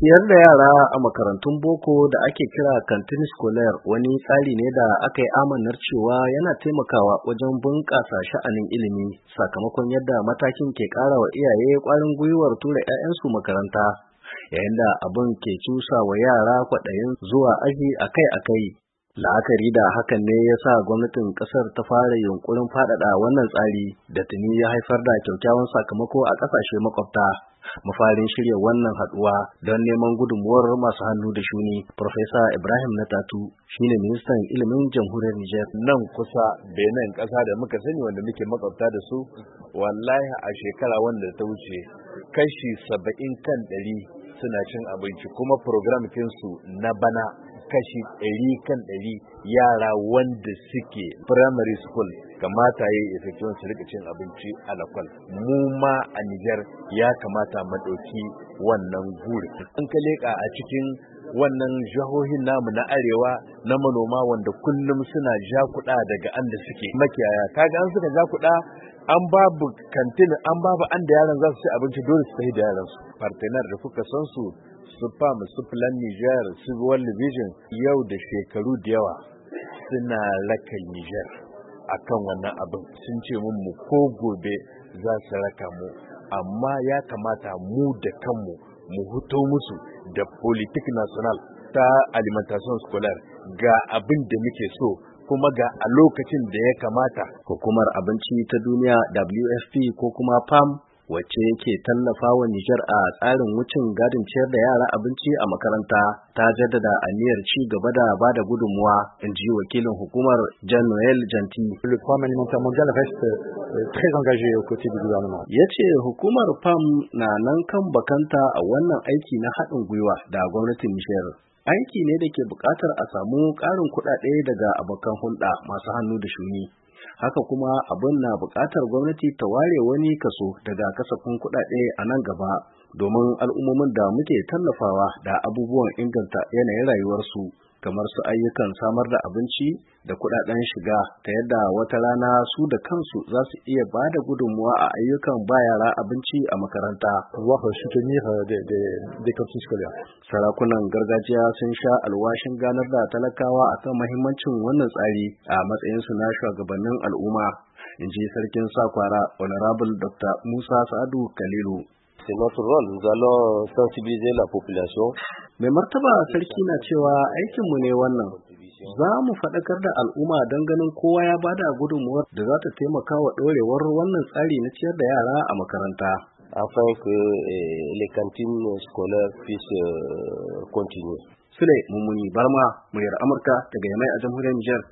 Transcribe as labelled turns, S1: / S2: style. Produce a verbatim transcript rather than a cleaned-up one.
S1: Ciyar da yara a makarantun boko da ake kira Canteen Scolaire wani tsari ne da aka yi amannar cewa yana taimakawa wajen bunƙasa sha'anin ilimi sakamakon yadda matakin ke ƙara wa iyaye ƙwarin gwiwar tura 'ya'yansu makaranta, yayin da abin ke cusa wa yara kwaɗayin zuwa aji akai-akai. La'akari da hakan ne ya sa gwamnatin ƙasar ta fara yunƙurin faɗaɗa wannan tsari da tuni ya haifar da kyakkyawan sakamako a ƙasashe makwabta. Mafarin shirya wannan haɗuwa don neman gudunmuwar masu hannu da shuni, Profesa Ibrahim Natatu shine ministan ilimin jamhuriyar Nijar.
S2: Nan kusa Benin, ƙasa da muka sani wanda muke makwabta da su, wallahi a shekara wanda ta wuce kashi saba'in kan ɗari suna cin abinci, kuma program kinsu na bana kashi ɗari kan ɗari yara wanda suke primary school kamata ya yi efektiyon su rika cin abinci a lakwal. Mu ma a Nijar ya kamata mu ɗauki wannan guri. An ka leƙa a cikin wannan jihohin namu na arewa na manoma wanda kullum suna jakuɗa daga anda suke makiyaya. Kaga an suka jakuɗa an babu kantin, an babu an da yaran za su ci abinci, dole su tafi da yaran su. Partenar da kuka san su su fam, su plan Niger, su World Vision yau da shekaru da yawa suna raka Niger akan wannan abin. Sun ce mun mu ko gobe za su raka mu, amma ya kamata mu da kanmu mu huto musu da politique national ta alimentation scolaire ga abin da muke so kuma ga a lokacin da ya kamata.
S1: Hukumar abinci ta duniya W F P ko kuma P A M wacce yake tallafa wa Nijar a tsarin wucin gadin ciyar da yara abinci a makaranta ta jaddada aniyar ci gaba da ba da gudunmuwa, in ji wakilin hukumar Jean Noel Janti.
S3: Le Programme alimentaire mondial reste très engagé aux côtés du gouvernement.
S1: Ya ce hukumar P A M na nan kan bakanta a wannan aiki na haɗin gwiwa da gwamnatin Nijar. Aiki ne da ke buƙatar a samu ƙarin kuɗaɗe daga abokan hulɗa masu hannu da shuni. Haka kuma abin na buƙatar gwamnati ta ware wani kaso daga kasafin kuɗaɗe a nan gaba domin al'ummomin da muke tallafawa da abubuwan inganta yanayin rayuwarsu, kamar su ayyukan samar da abinci da kuɗaɗen shiga, ta yadda wata rana su da kansu za su iya ba da gudunmuwa a ayyukan ba yara abinci a makaranta. Sarakunan gargajiya sun sha alwashin ganar da talakawa akan mahimmancin wannan tsari a matsayinsu na shugabannin al'umma, in ji sarkin Sakwara Honorable Doctor Musa Sa'adu Kalilu.
S4: C'est notre rôle, nous allons sensibiliser la population.
S1: Mai martaba sarki na cewa aikinmu ne wannan. Za mu faɗakar da al'umma don ganin kowa ya bada gudunmuwar da za ta taimaka wa ɗorewar wannan tsari na ciyar da yara a makaranta.
S4: Afin que eh, les cantines scolaires puissent euh, continuer.
S1: Sule Mummuni Barma, muryar Amurka daga Yamai a jamhuriyar Nijar.